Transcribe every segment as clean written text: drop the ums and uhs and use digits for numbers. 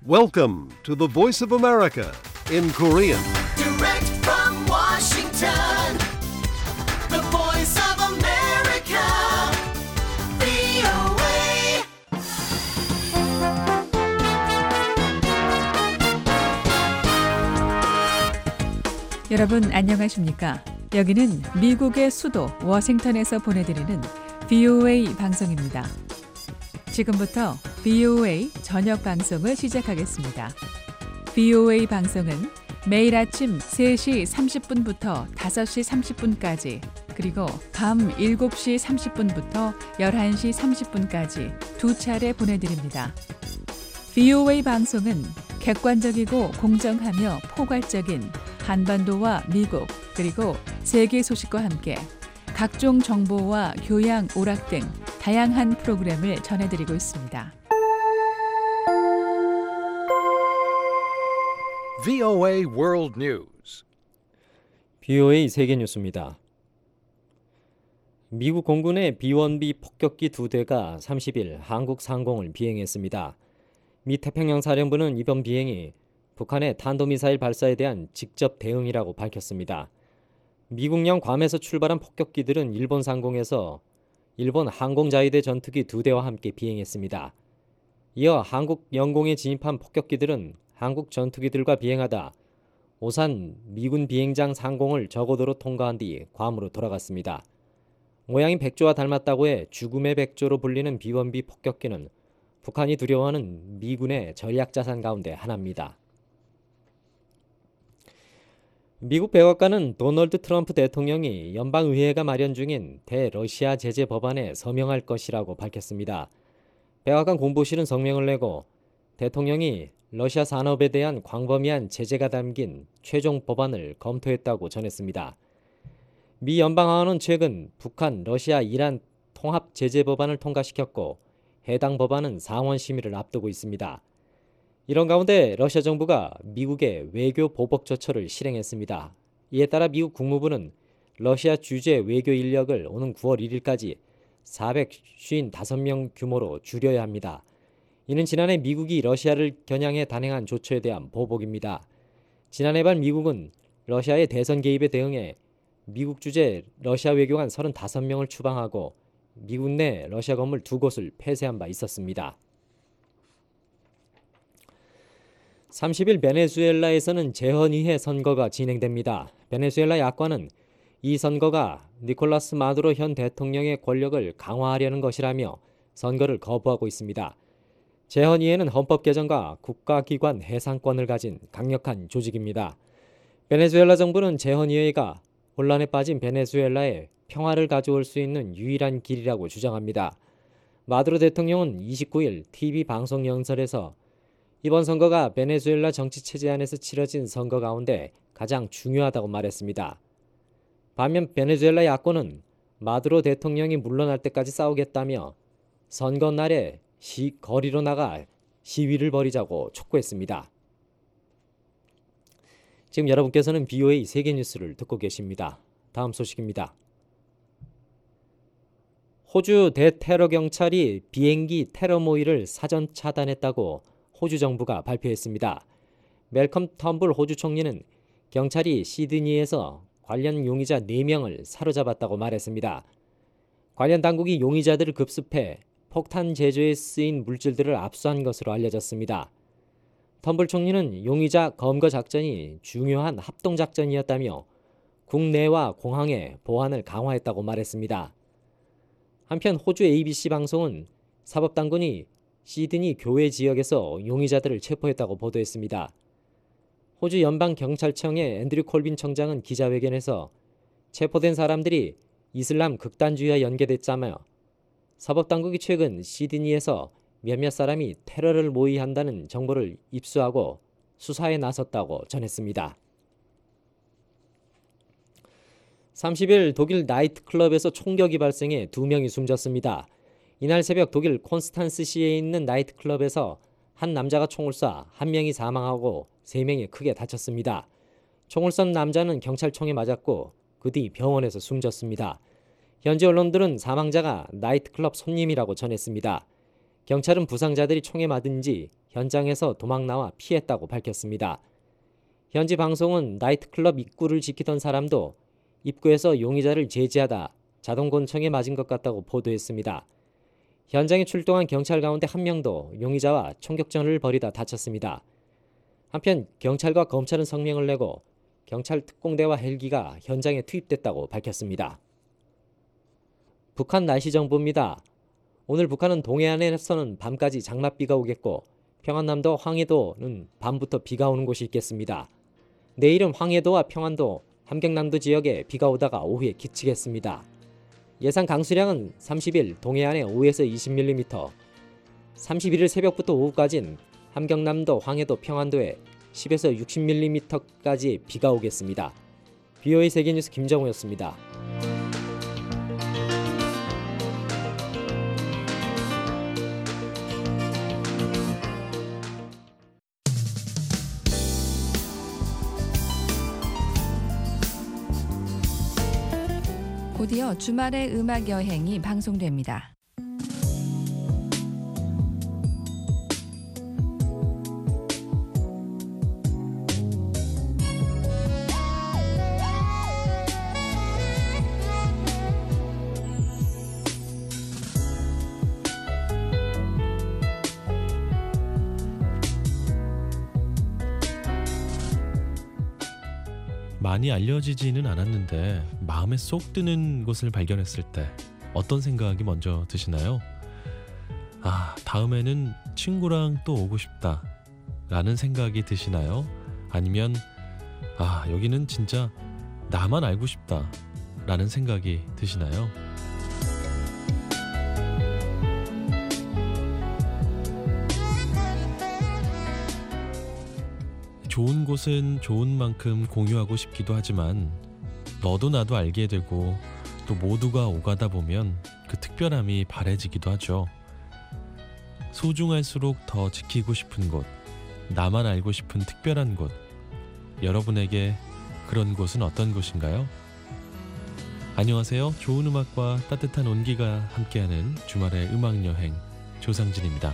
Welcome to the Voice of America in Korean. Direct from Washington, the voice of America, VOA. 여러분 안녕하십니까? 여기는 미국의 수도 워싱턴에서 보내드리는 VOA 방송입니다. 지금부터 VOA 저녁 방송을 시작하겠습니다. VOA 방송은 매일 아침 3시 30분부터 5시 30분까지 그리고 밤 7시 30분부터 11시 30분까지 두 차례 보내드립니다. VOA 방송은 객관적이고 공정하며 포괄적인 한반도와 미국 그리고 세계 소식과 함께 각종 정보와 교양, 오락 등 다양한 프로그램을 전해드리고 있습니다. VOA World News. VOA 세계 뉴스입니다. 미국 공군의 B-1B 폭격기 2대가 30일 한국 상공을 비행했습니다. 미 태평양 사령부는 이번 비행이 북한의 탄도미사일 발사에 대한 직접 대응이라고 밝혔습니다. 미국령 괌에서 출발한 폭격기들은 일본 상공에서 일본 항공자위대 전투기 2대와 함께 비행했습니다. 이어 한국 영공에 진입한 폭격기들은 한국 전투기들과 비행하다 오산 미군 비행장 상공을 저고도로 통과한 뒤 괌으로 돌아갔습니다. 모양이 백조와 닮았다고 해 죽음의 백조로 불리는 B-1B 폭격기는 북한이 두려워하는 미군의 전략자산 가운데 하나입니다. 미국 백악관은 도널드 트럼프 대통령이 연방의회가 마련 중인 대러시아 제재 법안에 서명할 것이라고 밝혔습니다. 백악관 공보실은 성명을 내고 대통령이 러시아 산업에 대한 광범위한 제재가 담긴 최종 법안을 검토했다고 전했습니다. 미 연방하원은 최근 북한, 러시아, 이란 통합 제재 법안을 통과시켰고 해당 법안은 상원 심의를 앞두고 있습니다. 이런 가운데 러시아 정부가 미국의 외교 보복 조처를 실행했습니다. 이에 따라 미국 국무부는 러시아 주재 외교 인력을 오는 9월 1일까지 455명 규모로 줄여야 합니다. 이는 지난해 미국이 러시아를 겨냥해 단행한 조처에 대한 보복입니다. 지난해 말 미국은 러시아의 대선 개입에 대응해 미국 주재 러시아 외교관 35명을 추방하고 미국 내 러시아 건물 2곳을 폐쇄한 바 있었습니다. 30일 베네수엘라에서는 재헌의회 선거가 진행됩니다. 베네수엘라 야권은 이 선거가 니콜라스 마두로 현 대통령의 권력을 강화하려는 것이라며 선거를 거부하고 있습니다. 재헌의회는 헌법 개정과 국가기관 해상권을 가진 강력한 조직입니다. 베네수엘라 정부는 재헌의회가 혼란에 빠진 베네수엘라에 평화를 가져올 수 있는 유일한 길이라고 주장합니다. 마두로 대통령은 29일 TV 방송 연설에서 이번 선거가 베네수엘라 정치체제 안에서 치러진 선거 가운데 가장 중요하다고 말했습니다. 반면 베네수엘라 야권은 마두로 대통령이 물러날 때까지 싸우겠다며 선거 날에 거리로 나가 시위를 벌이자고 촉구했습니다. 지금 여러분께서는 VOA 세계 뉴스를 듣고 계십니다. 다음 소식입니다. 호주 대테러 경찰이 비행기 테러 모의를 사전 차단했다고 호주 정부가 발표했습니다. 멜컴 텀블 호주 총리는 경찰이 시드니에서 관련 용의자 4명을 사로잡았다고 말했습니다. 관련 당국이 용의자들을 급습해 폭탄 제조에 쓰인 물질들을 압수한 것으로 알려졌습니다. 텀블 총리는 용의자 검거 작전이 중요한 합동작전이었다며 국내와 공항의 보안을 강화했다고 말했습니다. 한편 호주 ABC 방송은 사법당국이 시드니 교외 지역에서 용의자들을 체포했다고 보도했습니다. 호주 연방경찰청의 앤드류 콜빈 청장은 기자회견에서 체포된 사람들이 이슬람 극단주의와 연계됐다며 사법당국이 최근 시드니에서 몇몇 사람이 테러를 모의한다는 정보를 입수하고 수사에 나섰다고 전했습니다. 30일 독일 나이트클럽에서 총격이 발생해 2명이 숨졌습니다. 이날 새벽 독일 콘스탄스시에 있는 나이트클럽에서 한 남자가 총을 쏴 1명이 사망하고 3명이 크게 다쳤습니다. 총을 쏜 남자는 경찰총에 맞았고 그 뒤 병원에서 숨졌습니다. 현지 언론들은 사망자가 나이트클럽 손님이라고 전했습니다. 경찰은 부상자들이 총에 맞은지 현장에서 도망 나와 피했다고 밝혔습니다. 현지 방송은 나이트클럽 입구를 지키던 사람도 입구에서 용의자를 제지하다 자동권총에 맞은 것 같다고 보도했습니다. 현장에 출동한 경찰 가운데 한 명도 용의자와 총격전을 벌이다 다쳤습니다. 한편 경찰과 검찰은 성명을 내고 경찰 특공대와 헬기가 현장에 투입됐다고 밝혔습니다. 북한 날씨 정보입니다. 오늘 북한은 동해안에서는 밤까지 장맛비가 오겠고 평안남도 황해도는 밤부터 비가 오는 곳이 있겠습니다. 내일은 황해도와 평안도, 함경남도 지역에 비가 오다가 오후에 그치겠습니다. 예상 강수량은 30일 동해안에 5에서 20mm, 31일 새벽부터 오후까지는 함경남도, 황해도, 평안도에 10에서 60mm까지 비가 오겠습니다. BOA 세계뉴스 김정우였습니다. 곧이어 주말의 음악 여행이 방송됩니다. 많이 알려지지는 않았는데 마음에 쏙 드는 곳을 발견했을 때 어떤 생각이 먼저 드시나요? 다음에는 친구랑 또 오고 싶다 라는 생각이 드시나요? 아니면 여기는 진짜 나만 알고 싶다 라는 생각이 드시나요? 좋은 곳은 좋은 만큼 공유하고 싶기도 하지만 너도 나도 알게 되고 또 모두가 오가다 보면 그 특별함이 바래지기도 하죠. 소중할수록 더 지키고 싶은 곳, 나만 알고 싶은 특별한 곳, 여러분에게 그런 곳은 어떤 곳인가요? 안녕하세요. 좋은 음악과 따뜻한 온기가 함께하는 주말의 음악여행 조상진입니다.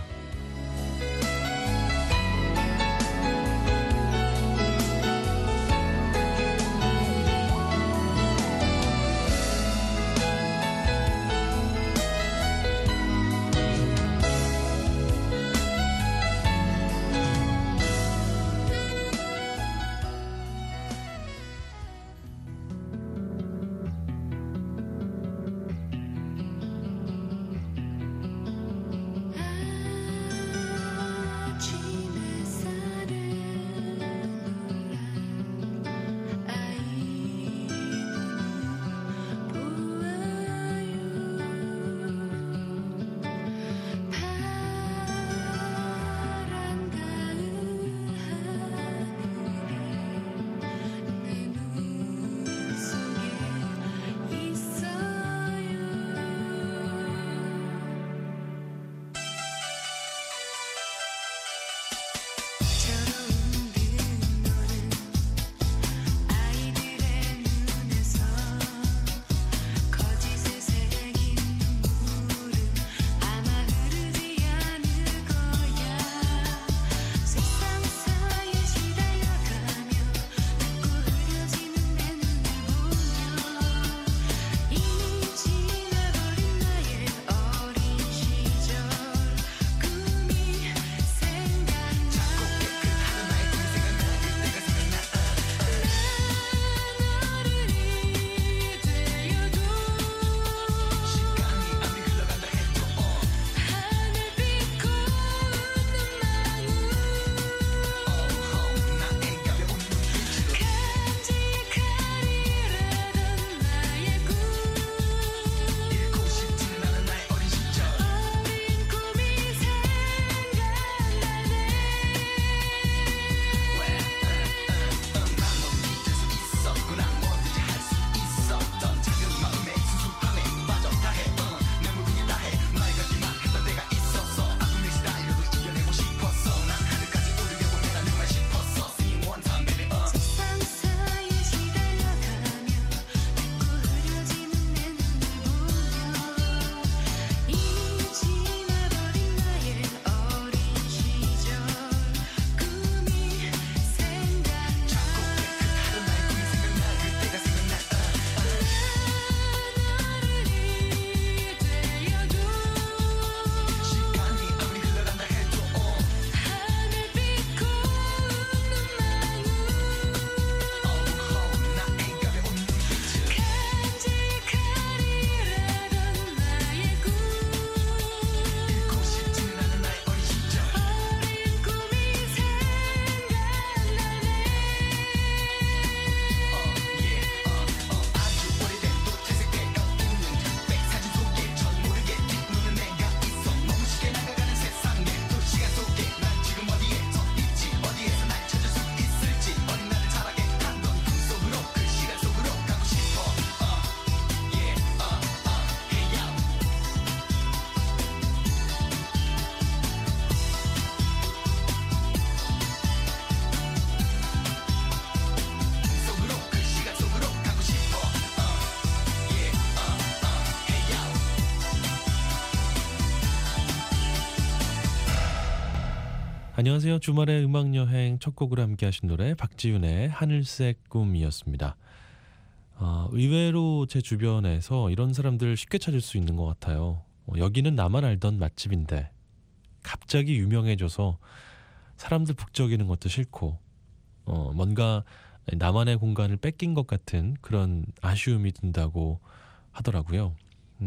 안녕하세요. 주말의 음악여행 첫 곡으로 함께 하신 노래 박지윤의 하늘색 꿈이었습니다. 의외로 제 주변에서 이런 사람들 쉽게 찾을 수 있는 것 같아요. 여기는 나만 알던 맛집인데 갑자기 유명해져서 사람들 북적이는 것도 싫고 뭔가 나만의 공간을 뺏긴 것 같은 그런 아쉬움이 든다고 하더라고요.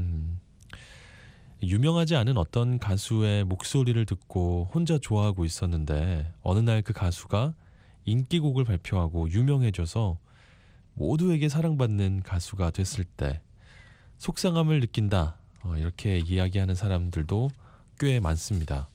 유명하지 않은 어떤 가수의 목소리를 듣고 혼자 좋아하고 있었는데 어느 날 그 가수가 인기곡을 발표하고 유명해져서 모두에게 사랑받는 가수가 됐을 때 속상함을 느낀다, 이렇게 이야기하는 사람들도 꽤 많습니다.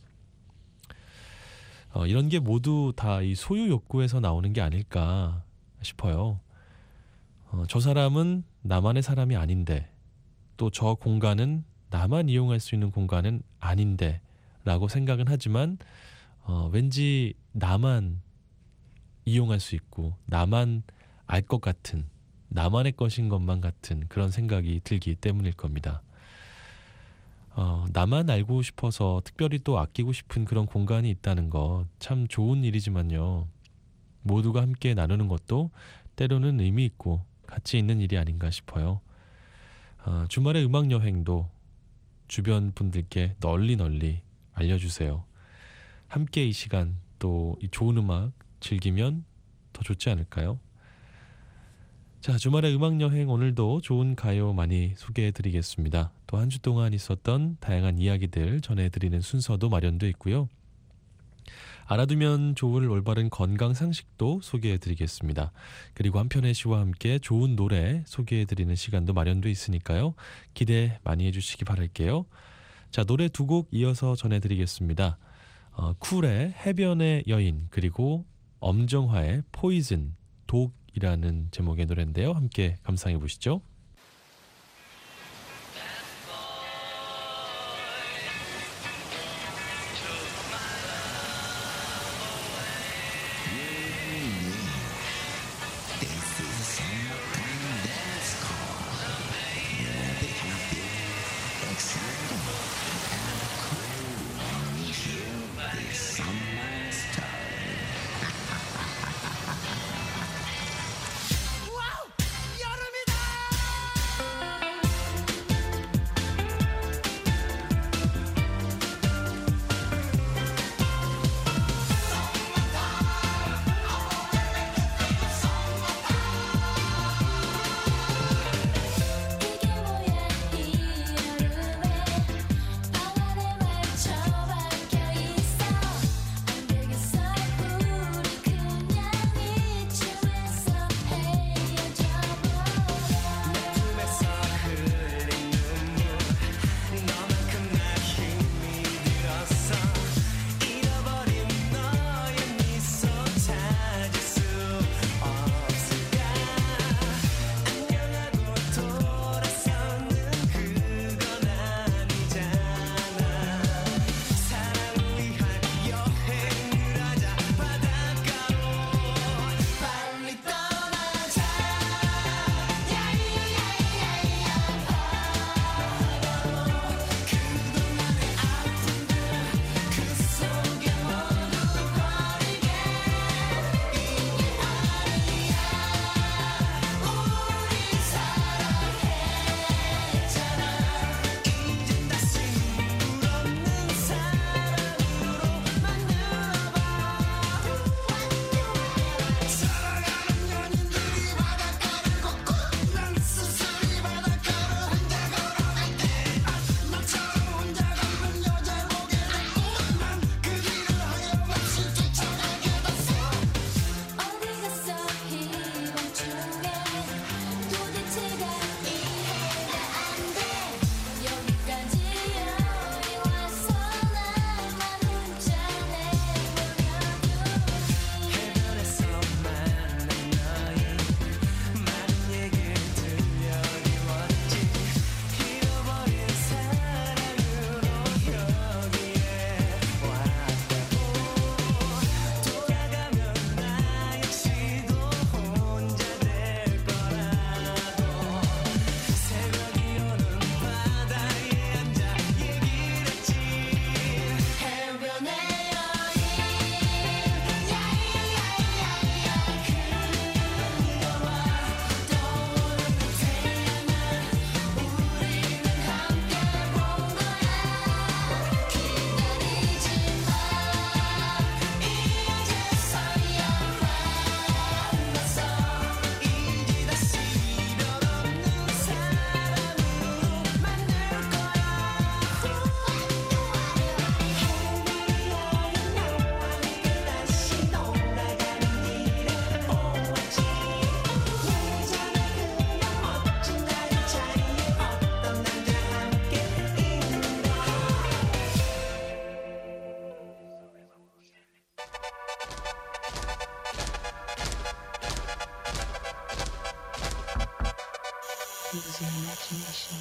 이런 게 모두 다 이 소유 욕구에서 나오는 게 아닐까 싶어요. 저 사람은 나만의 사람이 아닌데 또 저 공간은 나만 이용할 수 있는 공간은 아닌데 라고 생각은 하지만 왠지 나만 이용할 수 있고 나만 알 것 같은, 나만의 것인 것만 같은 그런 생각이 들기 때문일 겁니다. 나만 알고 싶어서 특별히 또 아끼고 싶은 그런 공간이 있다는 거 참 좋은 일이지만요. 모두가 함께 나누는 것도 때로는 의미 있고 가치 있는 일이 아닌가 싶어요. 주말의 음악여행도 주변 분들께 널리 알려주세요. 함께 이 시간 또 이 좋은 음악 즐기면 더 좋지 않을까요? 자, 주말의 음악여행 오늘도 좋은 가요 많이 소개해드리겠습니다. 또 한 주 동안 있었던 다양한 이야기들 전해드리는 순서도 마련되어 있고요. 알아두면 좋을 올바른 건강 상식도 소개해드리겠습니다. 그리고 한편의 시와 함께 좋은 노래 소개해드리는 시간도 마련되어 있으니까요. 기대 많이 해주시기 바랄게요. 자, 노래 두 곡 이어서 전해드리겠습니다. 쿨의 해변의 여인, 그리고 엄정화의 포이즌, 독이라는 제목의 노래인데요. 함께 감상해 보시죠. 와우, 여름이다. crazy imagination.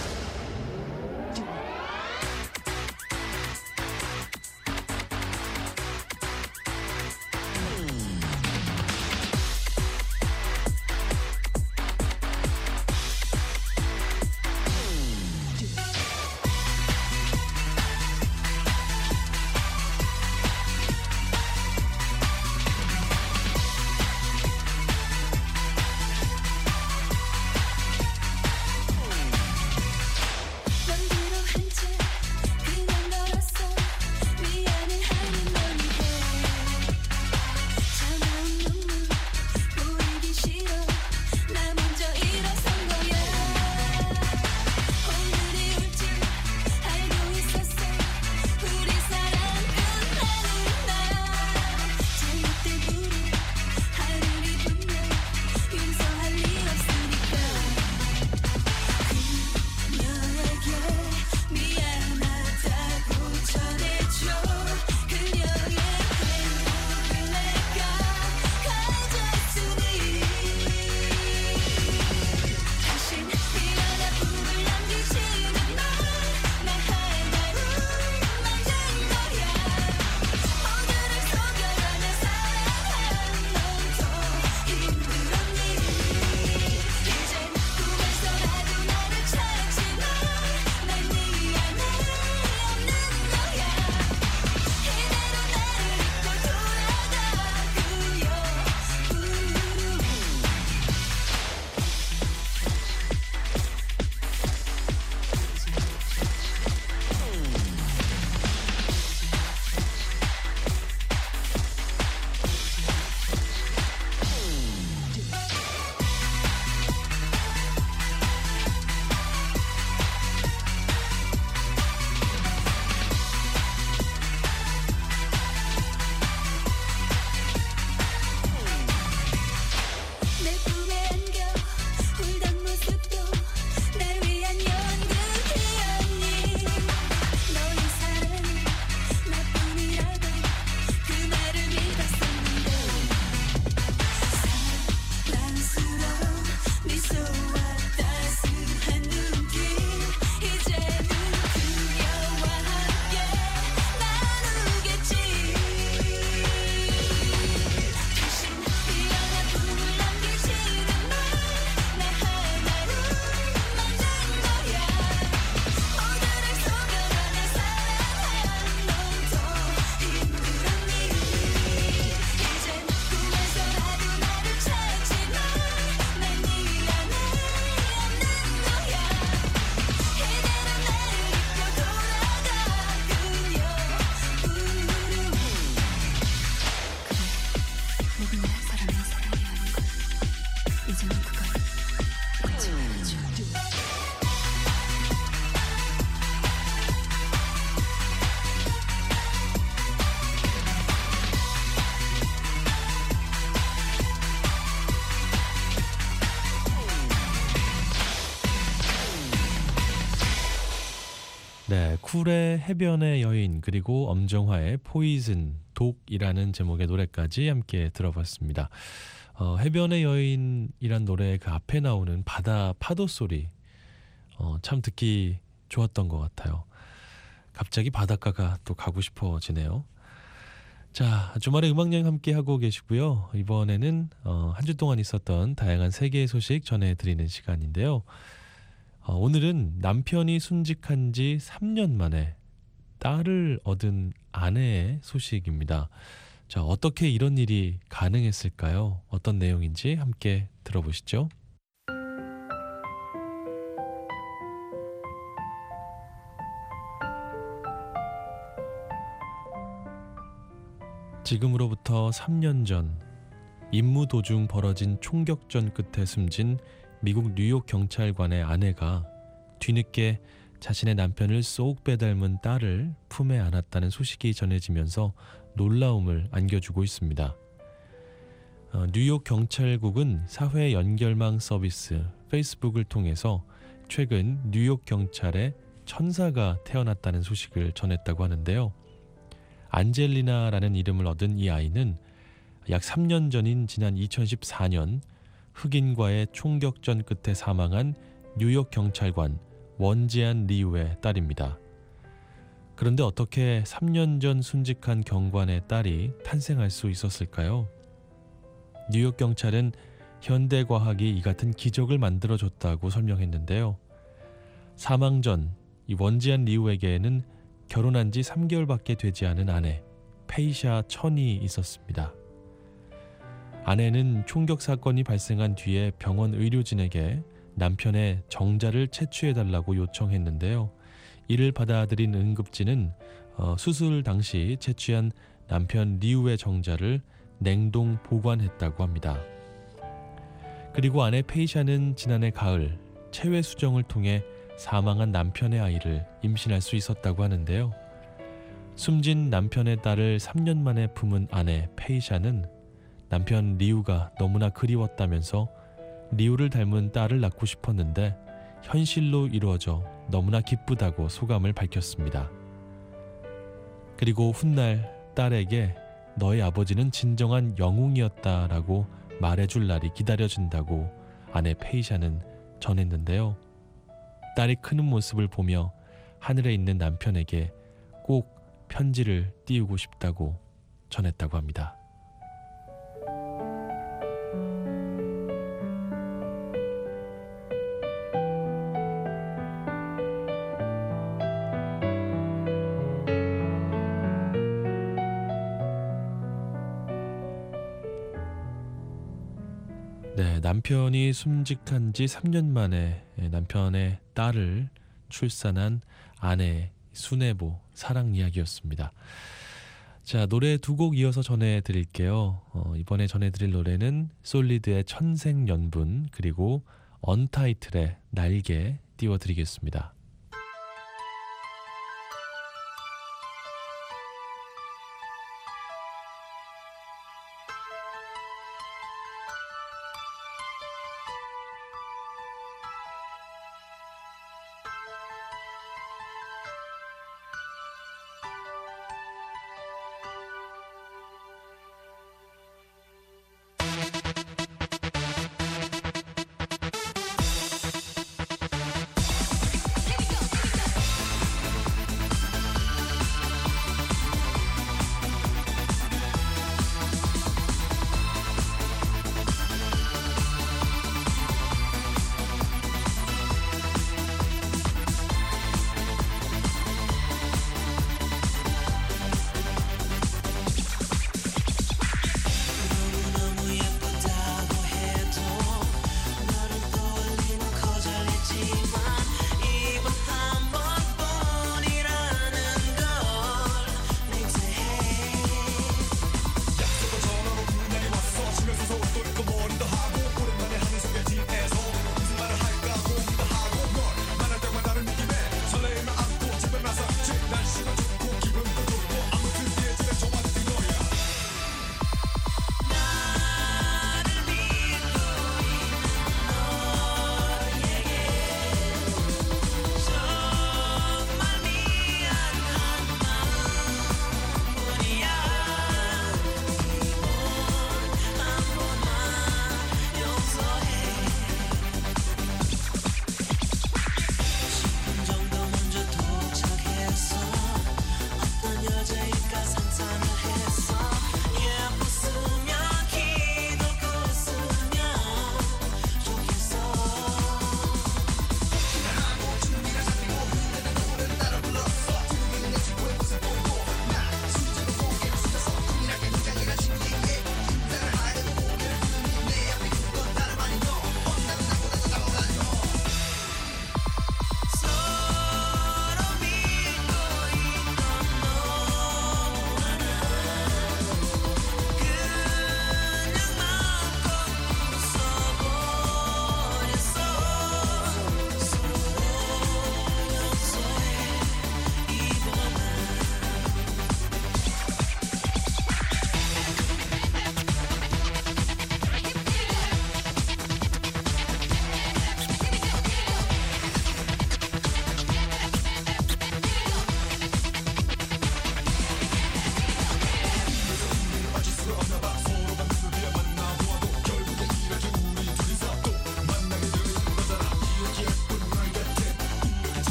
네, 쿨의 해변의 여인 그리고 엄정화의 포이즌 독이라는 제목의 노래까지 함께 들어봤습니다. 해변의 여인이란 노래 그 앞에 나오는 바다 파도 소리 참 듣기 좋았던 것 같아요. 갑자기 바닷가가 또 가고 싶어지네요. 자, 주말에 음악여행 함께 하고 계시고요. 이번에는 한 주 동안 있었던 다양한 세계의 소식 전해드리는 시간인데요. 오늘은 남편이 순직한 지 3년 만에 딸을 얻은 아내의 소식입니다. 자, 어떻게 이런 일이 가능했을까요? 어떤 내용인지 함께 들어보시죠. 지금으로부터 3년 전 임무 도중 벌어진 총격전 끝에 숨진 미국 뉴욕 경찰관의 아내가 뒤늦게 자신의 남편을 쏙 빼닮은 딸을 품에 안았다는 소식이 전해지면서 놀라움을 안겨주고 있습니다. 뉴욕 경찰국은 사회 연결망 서비스 페이스북을 통해서 최근 뉴욕 경찰에 천사가 태어났다는 소식을 전했다고 하는데요. 안젤리나라는 이름을 얻은 이 아이는 약 3년 전인 지난 2014년 흑인과의 총격전 끝에 사망한 뉴욕 경찰관 원지안 리우의 딸입니다. 그런데 어떻게 3년 전 순직한 경관의 딸이 탄생할 수 있었을까요? 뉴욕 경찰은 현대과학이 이 같은 기적을 만들어줬다고 설명했는데요. 사망 전 이 원지안 리우에게는 결혼한 지 3개월밖에 되지 않은 아내 페이샤 천이 있었습니다. 아내는 총격 사건이 발생한 뒤에 병원 의료진에게 남편의 정자를 채취해달라고 요청했는데요. 이를 받아들인 응급진은 수술 당시 채취한 남편 리우의 정자를 냉동 보관했다고 합니다. 그리고 아내 페이샤는 지난해 가을 체외 수정을 통해 사망한 남편의 아이를 임신할 수 있었다고 하는데요. 숨진 남편의 딸을 3년 만에 품은 아내 페이샤는 남편 리우가 너무나 그리웠다면서 리우를 닮은 딸을 낳고 싶었는데 현실로 이루어져 너무나 기쁘다고 소감을 밝혔습니다. 그리고 훗날 딸에게 너의 아버지는 진정한 영웅이었다라고 말해줄 날이 기다려진다고 아내 페이샤는 전했는데요. 딸이 크는 모습을 보며 하늘에 있는 남편에게 꼭 편지를 띄우고 싶다고 전했다고 합니다. 네, 남편이 숨직한 지 3년 만에 남편의 딸을 출산한 아내 순애보 사랑 이야기였습니다. 자, 노래 두 곡 이어서 전해드릴게요. 이번에 전해드릴 노래는 솔리드의 천생연분 그리고 언타이틀의 날개 띄워드리겠습니다.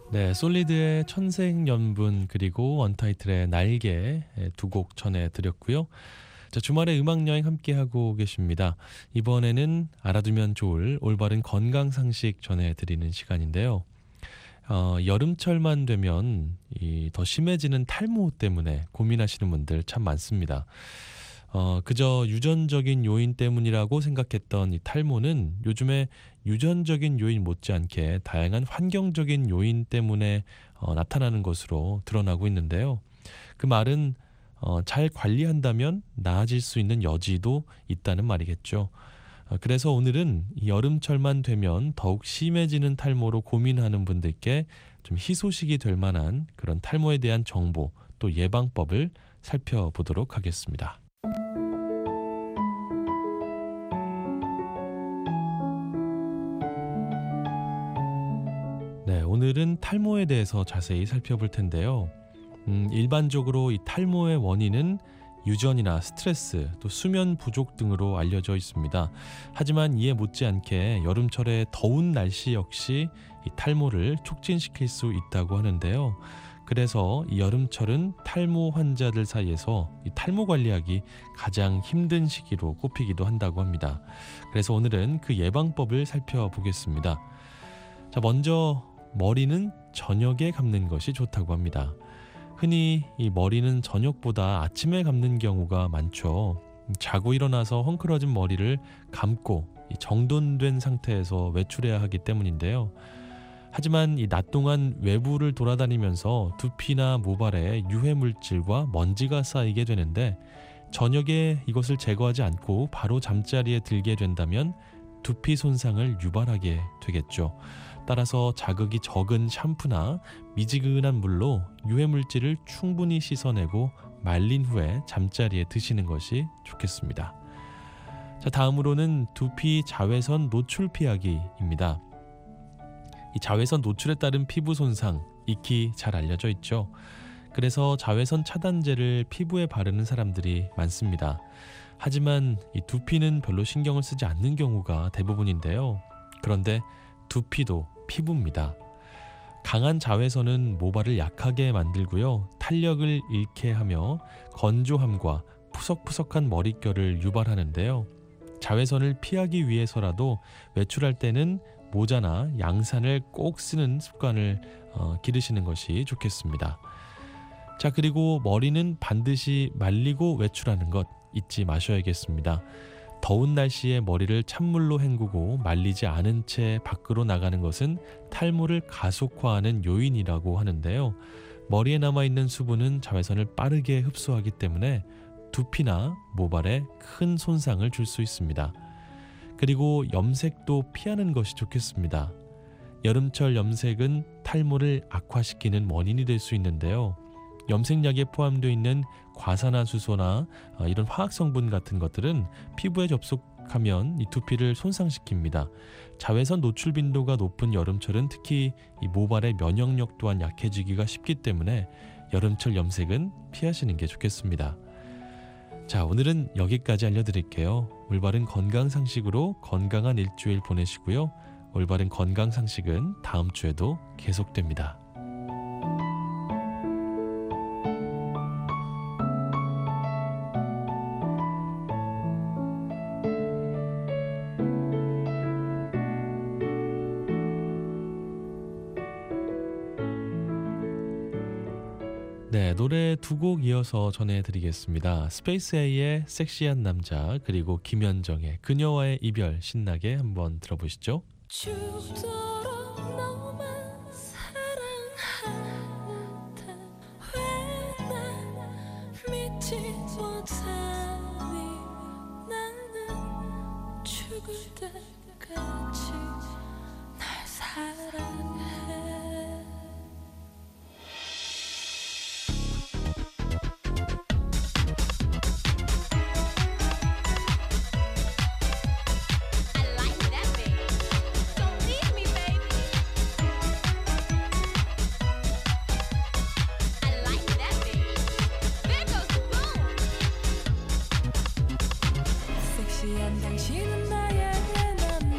네, 솔리드의 천생연분 그리고 원타이틀의 날개 두 곡 전해드렸고요. 자, 주말에 음악여행 함께하고 계십니다. 이번에는 알아두면 좋을 올바른 건강상식 전해드리는 시간인데요. 여름철만 되면 더 심해지는 탈모 때문에 고민하시는 분들 참 많습니다. 그저 유전적인 요인 때문이라고 생각했던 이 탈모는 요즘에 유전적인 요인 못지않게 다양한 환경적인 요인 때문에 나타나는 것으로 드러나고 있는데요. 그 말은 잘 관리한다면 나아질 수 있는 여지도 있다는 말이겠죠. 그래서 오늘은 여름철만 되면 더욱 심해지는 탈모로 고민하는 분들께 좀 희소식이 될 만한 그런 탈모에 대한 정보 또 예방법을 살펴보도록 하겠습니다. 네, 오늘은 탈모에 대해서 자세히 살펴볼 텐데요. 일반적으로 이 탈모의 원인은 유전이나 스트레스, 또 수면 부족 등으로 알려져 있습니다. 하지만 이에 못지않게 여름철의 더운 날씨 역시 이 탈모를 촉진시킬 수 있다고 하는데요. 그래서 이 여름철은 탈모 환자들 사이에서 이 탈모 관리하기 가장 힘든 시기로 꼽히기도 한다고 합니다. 그래서 오늘은 그 예방법을 살펴보겠습니다. 자, 먼저 머리는 저녁에 감는 것이 좋다고 합니다. 흔히 이 머리는 저녁보다 아침에 감는 경우가 많죠. 자고 일어나서 헝클어진 머리를 감고 정돈된 상태에서 외출해야 하기 때문인데요. 하지만 이 낮 동안 외부를 돌아다니면서 두피나 모발에 유해 물질과 먼지가 쌓이게 되는데 저녁에 이것을 제거하지 않고 바로 잠자리에 들게 된다면 두피 손상을 유발하게 되겠죠. 따라서 자극이 적은 샴푸나 미지근한 물로 유해 물질을 충분히 씻어내고 말린 후에 잠자리에 드시는 것이 좋겠습니다. 자, 다음으로는 두피 자외선 노출 피하기입니다. 이 자외선 노출에 따른 피부 손상 익히 잘 알려져 있죠. 그래서 자외선 차단제를 피부에 바르는 사람들이 많습니다. 하지만 이 두피는 별로 신경을 쓰지 않는 경우가 대부분인데요. 그런데 두피도 피부입니다. 강한 자외선은 모발을 약하게 만들고요. 탄력을 잃게 하며 건조함과 푸석푸석한 머릿결을 유발하는데요. 자외선을 피하기 위해서라도 외출할 때는 모자나 양산을 꼭 쓰는 습관을 기르시는 것이 좋겠습니다. 자, 그리고 머리는 반드시 말리고 외출하는 것 잊지 마셔야겠습니다. 더운 날씨에 머리를 찬물로 헹구고 말리지 않은 채 밖으로 나가는 것은 탈모를 가속화하는 요인이라고 하는데요. 머리에 남아있는 수분은 자외선을 빠르게 흡수하기 때문에 두피나 모발에 큰 손상을 줄 수 있습니다. 그리고 염색도 피하는 것이 좋겠습니다. 여름철 염색은 탈모를 악화시키는 원인이 될 수 있는데요. 염색약에 포함되어 있는 과산화수소나 이런 화학성분 같은 것들은 피부에 접촉하면 이 두피를 손상시킵니다. 자외선 노출 빈도가 높은 여름철은 특히 이 모발의 면역력 또한 약해지기가 쉽기 때문에 여름철 염색은 피하시는 게 좋겠습니다. 자, 오늘은 여기까지 알려드릴게요. 올바른 건강상식으로 건강한 일주일 보내시고요. 올바른 건강상식은 다음 주에도 계속됩니다. 네, 노래 두 곡 이어서 전해드리겠습니다. 스페이스 A의 섹시한 남자 그리고 김연정의 그녀와의 이별 신나게 한번 들어보시죠. 죽도록 너만 사랑하는데 왜 난 믿지 못하니 나는 죽을 때까지 날 사랑해. 섹시한 당신은 나의 남자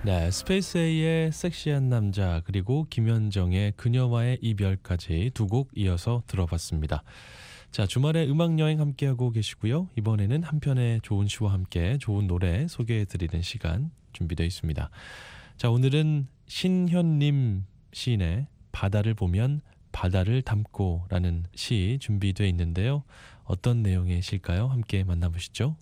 네, 스페이스 A의 섹시한 남자 그리고 김현정의 그녀와의 이별까지 두 곡 이어서 들어봤습니다. 자, 주말에 음악여행 함께하고 계시고요. 이번에는 한편의 좋은 시와 함께 좋은 노래 소개해드리는 시간 준비되어 있습니다. 자, 오늘은 신현님 시인의 바다를 보면 바다를 담고 라는 시 준비되어 있는데요. 어떤 내용의 시일까요? 함께 만나보시죠.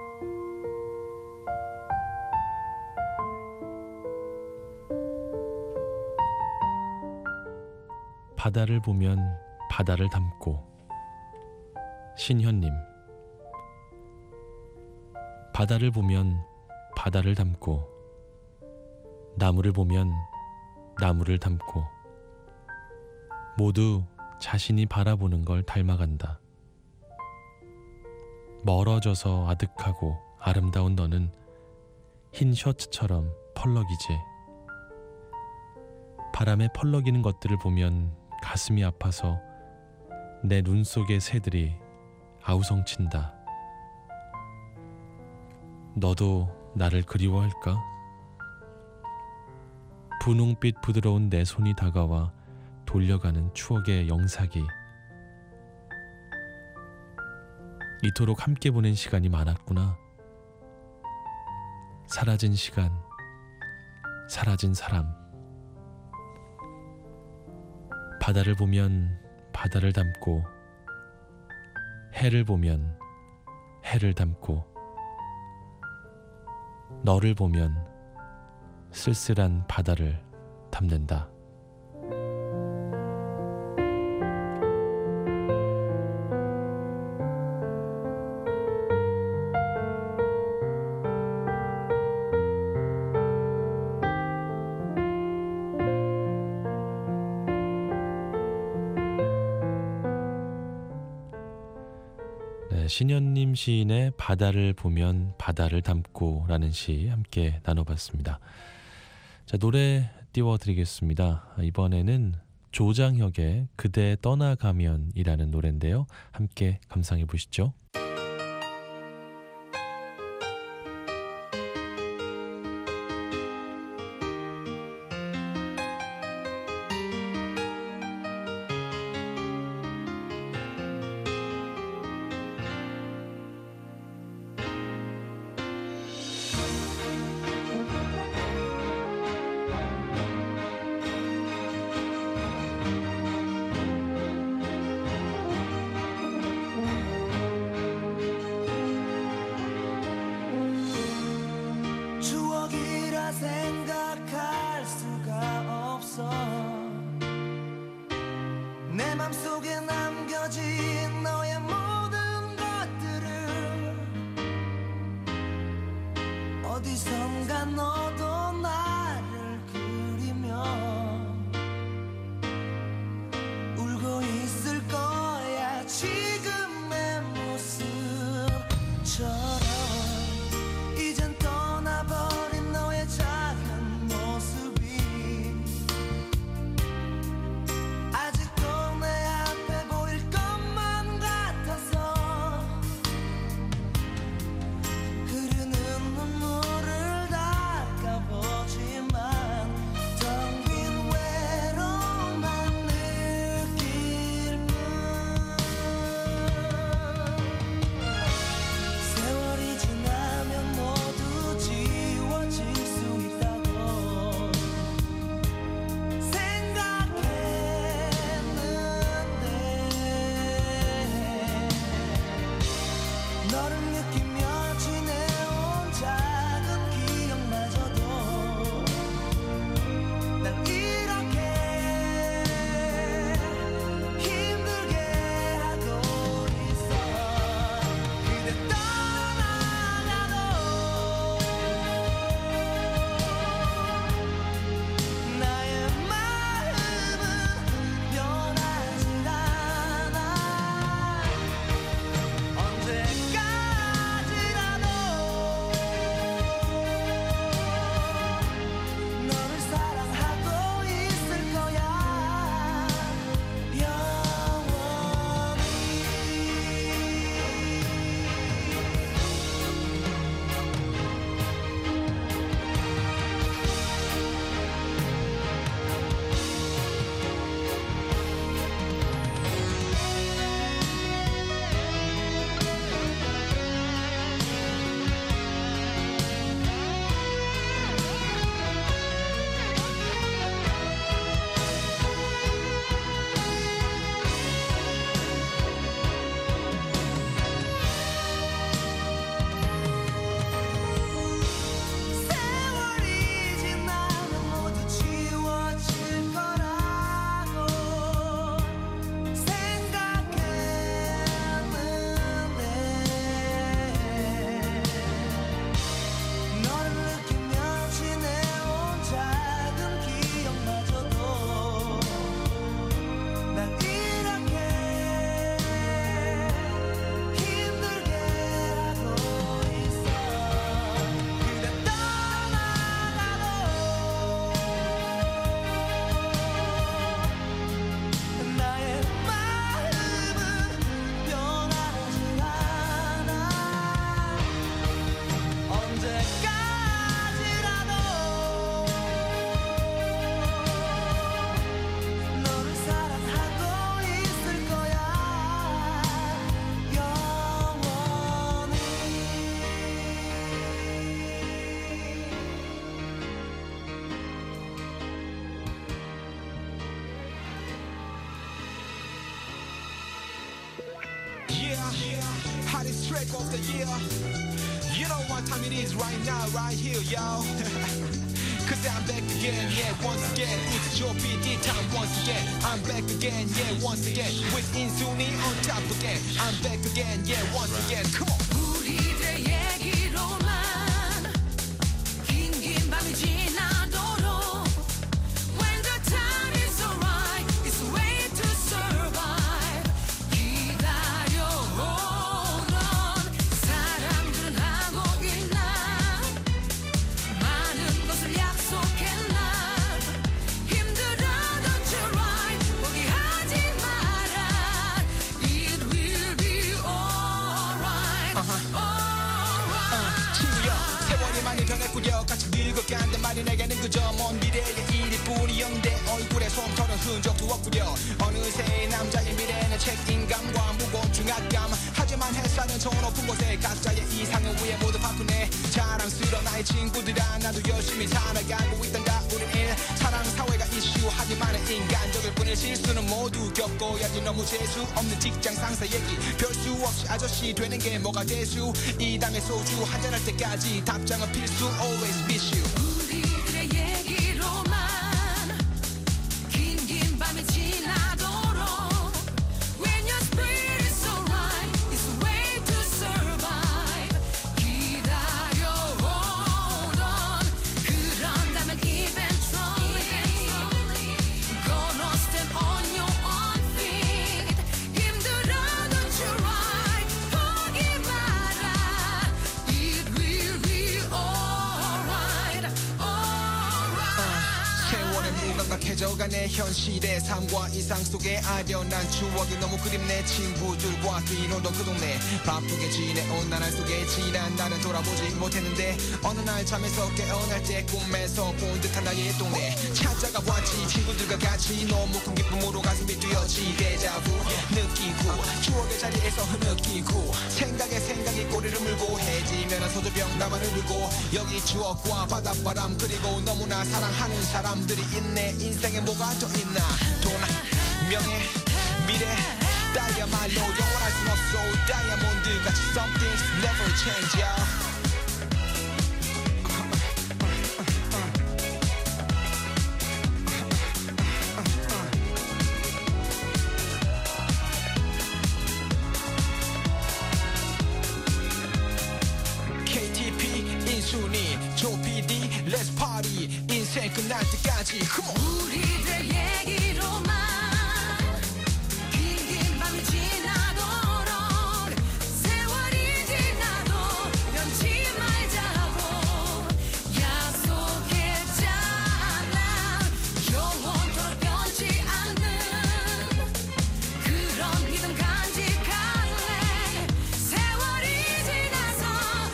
바다를 보면 바다를 담고. 신현님. 바다를 보면 바다를 담고, 나무를 보면 나무를 담고, 모두 자신이 바라보는 걸 닮아간다. 멀어져서 아득하고 아름다운 너는 흰 셔츠처럼 펄럭이지. 바람에 펄럭이는 것들을 보면 가슴이 아파서 내 눈 속의 새들이 아우성친다. 너도 나를 그리워할까? 분홍빛 부드러운 내 손이 다가와 돌려가는 추억의 영사기. 이토록 함께 보낸 시간이 많았구나. 사라진 시간, 사라진 사람. 바다를 보면 바다를 담고, 해를 보면 해를 담고, 너를 보면 쓸쓸한 바다를 담는다. 네, 신현님 시인의 바다를 보면 바다를 담고 라는 시 함께 나눠봤습니다. 자, 노래 띄워드리겠습니다. 이번에는 조장혁의 그대 떠나가면 이라는 노래인데요. 함께 감상해 보시죠. hottest track of the year. You know what time it is right now, right here, yo. Cause I'm back again, yeah, once again. It's your PD time once again. I'm back again, yeah, once again. With Insuni on top again. I'm back again, yeah, once again. Come on. 우리들의 얘기로만 긴 밤이 지나도록 When the time is alright, it's a way to survive. 기다려오던 사람들은 하고 있나 많은 것을 약속했나 힘들어도 try 포기하지 마라 It will be alright 친구여 세월이 많이 변했구려 같이 늙어간단 말이 내게는 그저 먼 미래의 일뿐이었는데 얼굴에 솜털은 흔적도 없구려 어느새 남자의 미래는 책임감과 무거운 중압감 하지만 햇살은 저 높은 곳에 각자의 이상을 위해 모두 바꾸네 자랑스러운 나의 친구들아 나도 열심히 살아가고 있단다 우린 일 사랑 사회가 이슈 하지만 인간적일 뿐일 실수는 모두 겪어야지 너무 재수 없는 직장 상사 얘기 별 수 없이 아저씨 되는 게 뭐가 대수 이 담에 소주 한잔할 때까지 답장은 필수 always miss you 우리들의 얘기로만 긴 밤이 지나도록 When your spirit is alright, it's a way to survive 기다려오던 그런다면 eventually Gonna stand on your own feet 힘들어도 try 포기 마라 It will be alright 세월의 무감각해져가네 현실의 삶과 이상 속에 아련한 추억이 너무 그립네 친구들과 뛰노던 그 동네 바쁘게 지내온 나날 속에 지난 날은 돌아보지 못했는데 어느 날 잠에서 깨어날 때 꿈에서 본 듯한 나의 동네 찾아가 봤지 친구들과 같이 너무 큰 기쁨으로 가슴이 뛰었지 데자부 느끼고 추억의 자리에서 흐느끼고 생각이 꼬리를 물고 해지면 소주병 나만 흐르고 여기 추억과 바닷바람 그리고 너무나 사랑하는 사람들이 있네 인생에 뭐가 더 있나 돈, 명예, 미래 다야말로 영원할 순 없어 다이아몬드 같이 some things never change y'all KTP 인순이 조PD Let's party 인생 끝날 때까지 Come on 우리들 얘기로만 긴 밤이 지나도록 세월이 지나도 변치 말자고 약속했잖아 영원토록 변치 않는 그런 믿음 간직할래 세월이 지나서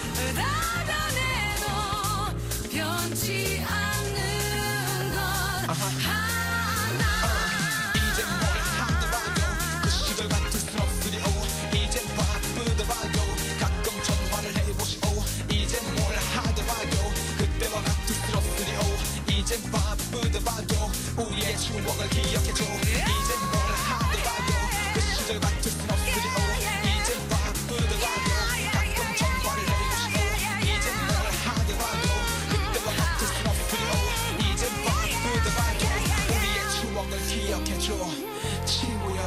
나다내도 변치 않는 것 하나 이제 뭘 하더라도 그 시절 같을 순 없으리오 이젠 바쁘더라도 가끔 전화를 해보시오 이제 뭘 하더라도 그때와 같을 순 없으리오 이젠 바쁘더라도 우리의 추억을 기억해줘 이제 뭘 하더라도 그 시절 같을 순 없으리오 이제 바쁘더라도 가끔 전화를 해보시오 이제 뭘 하더라도 그때와 같을 순 없으리오 이제 바쁘더라도 우리의 추억을 기억해줘 친구야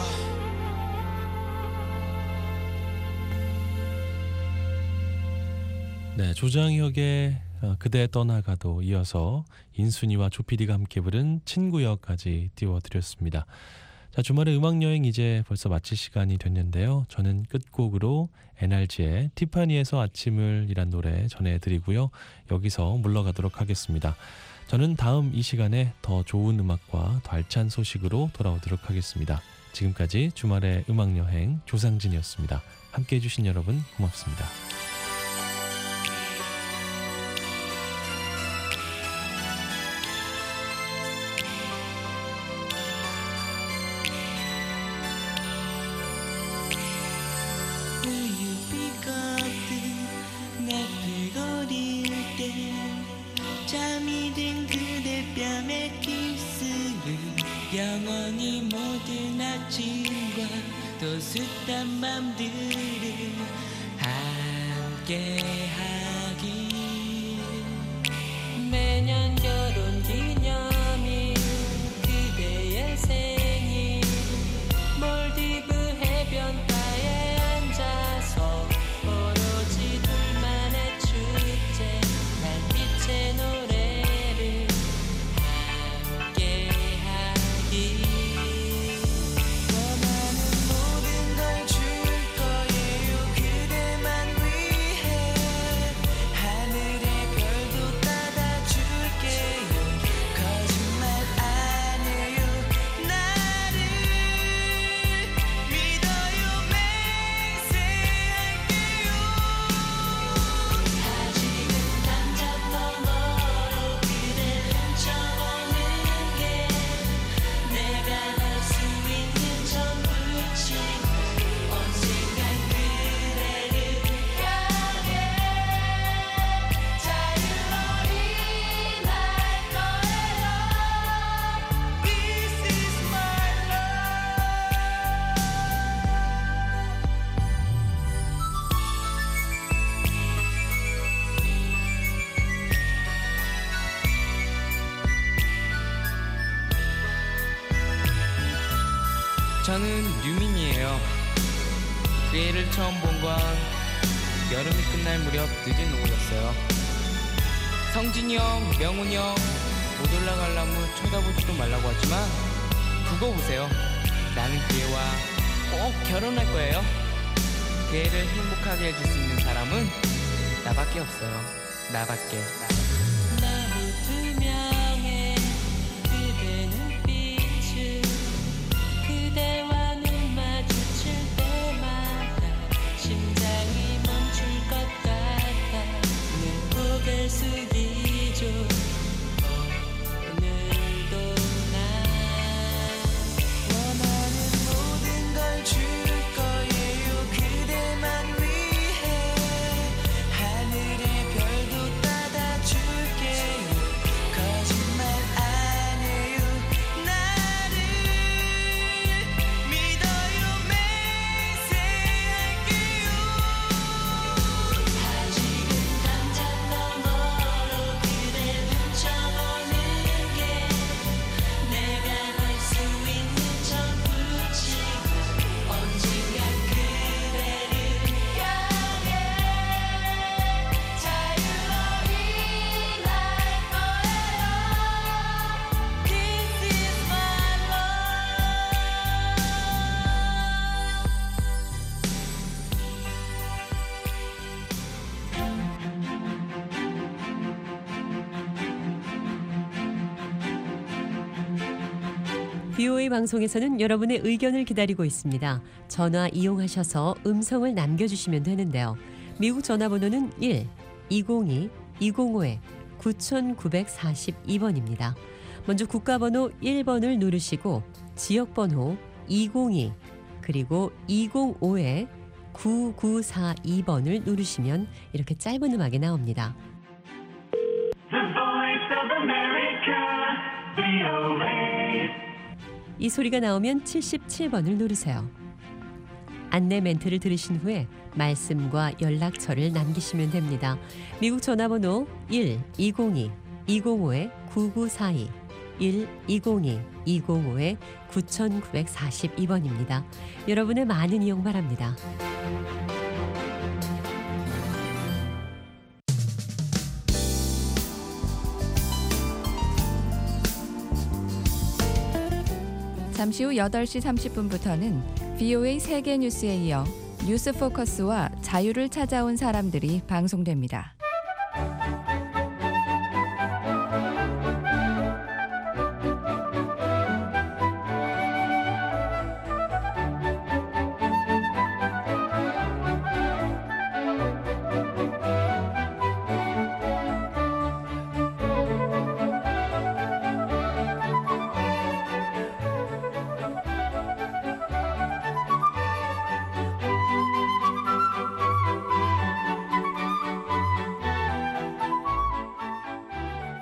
네, 조장혁의 그대 떠나가도 이어서 인순이와 조피디가 함께 부른 친구여까지 띄워드렸습니다. 자, 주말의 음악여행 이제 벌써 마칠 시간이 됐는데요. 저는 끝곡으로 NRG의 티파니에서 아침을 이란 노래 전해드리고요. 여기서 물러가도록 하겠습니다. 저는 다음 이 시간에 더 좋은 음악과 더 알찬 소식으로 돌아오도록 하겠습니다. 지금까지 주말의 음악여행 조상진이었습니다. 함께해 주신 여러분 고맙습니다. 우유빛 거뜬 나풀거릴 때 잠이 든 그대 뺨에 키스를 영원히 모든 아침과 또 숱한 맘들을 함께하기 매년 결혼 기념일 그대의 생일 몰디브 해변가에 앉아서 오로지 둘만의 축제 달빛의 노래를 함께하기 원하는 모든 걸 줄 거예요 그대만 위해 하늘의 별도 따다줄게요 거짓말 안 해요 나를 믿어요 맹세할게요 아직은 단전 너머로 그댈 훔쳐보는 게 내가 할 수 있는 전부치고 언젠간 그대를 향해 자유로이 날 거예요 This is my 저는 유민이에요. 그 애를 처음 본 건 여름이 끝날 무렵 늦은 오후였어요. 성진이 형, 명훈이 형 못 올라가려면 쳐다보지도 말라고 하지만 두고 보세요. 나는 그 애와 꼭 결혼할 거예요. 그 애를 행복하게 해줄 수 있는 사람은 나밖에 없어요. 나밖에. 나무 투명해 그대 눈빛을 그대와 눈 마주칠 때마다 심장이 멈출 것 같아 늘 고개를 숙이죠 오늘도 난 원하는 모든 걸 줄 거예요 그대만 위해 하늘의 별도 따다줄게요 거짓말 안 해요 나를 믿어요 맹세할게요 아직은 단전 너머로 그댈 훔쳐보는 게 내가 할 수 있는 전부치고 언젠가 그대를 향해 자유로이 날 거예요 This is my VOA 방송에서는 여러분의 의견을 기다리고 있습니다. 전화 이용하셔서 음성을 남겨주시면 되는데요. 미국 전화번호는 1-202-205-9942번입니다. 먼저 국가번호 1번을 누르시고 지역번호 202 그리고 205-9942번을 누르시면 이렇게 짧은 음악이 나옵니다. 이 소리가 나오면 77번을 누르세요. 안내 멘트를 들으신 후에 말씀과 연락처를 남기시면 됩니다. 미국 전화번호 1-202-205-9942 1-202-205-9942번입니다. 여러분의 많은 이용 바랍니다. 잠시 후 8시 30분부터는 VOA 세계 뉴스에 이어 뉴스 포커스와 자유를 찾아온 사람들이 방송됩니다.